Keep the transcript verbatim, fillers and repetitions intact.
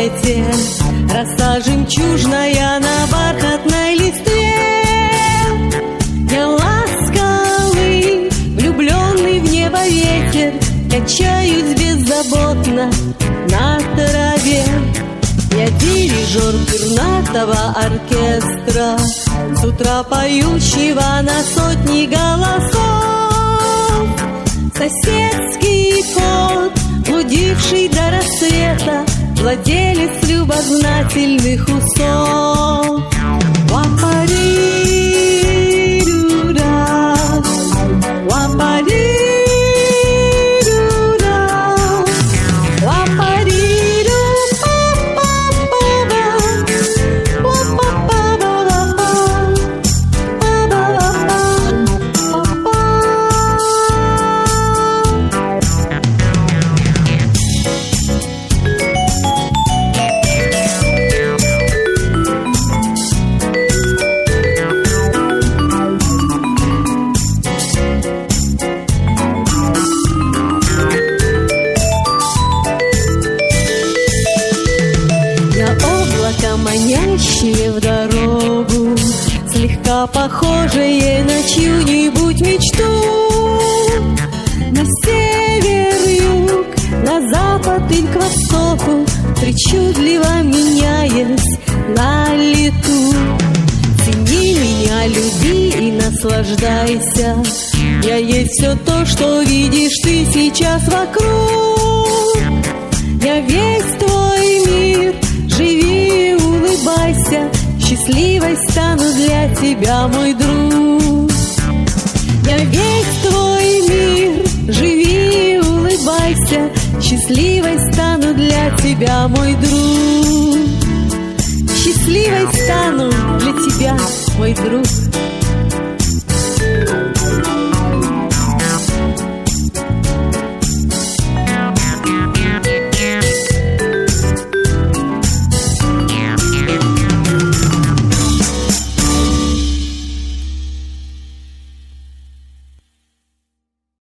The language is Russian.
рассвете, роса жемчужная на бархатной листве. Я ласковый, влюбленный в небо ветер, качаюсь беззаботно на траве. Я дирижер пернатого оркестра, с утра поющего на сотни голосов. Соседский кот, блудивший до рассвета, владелец любознательных усов. Уапариру-ра, уапариру-ра, уапариру-па-па-па-ба, уапа-па-ба-ба-ба-ба-ба-ба-ба. Манящие в дорогу, слегка похожие на чью-нибудь мечту. На север, юг, на запад и к востоку, причудливо меняясь на лету. Цени меня, люби и наслаждайся. Я есть все то, что видишь ты сейчас вокруг. Я весь твой мир, живи, улыбайся, счастливой стану для тебя, мой друг. Я весь твой мир, живи, улыбайся, счастливой стану для тебя, мой друг. Счастливой стану для тебя, мой друг.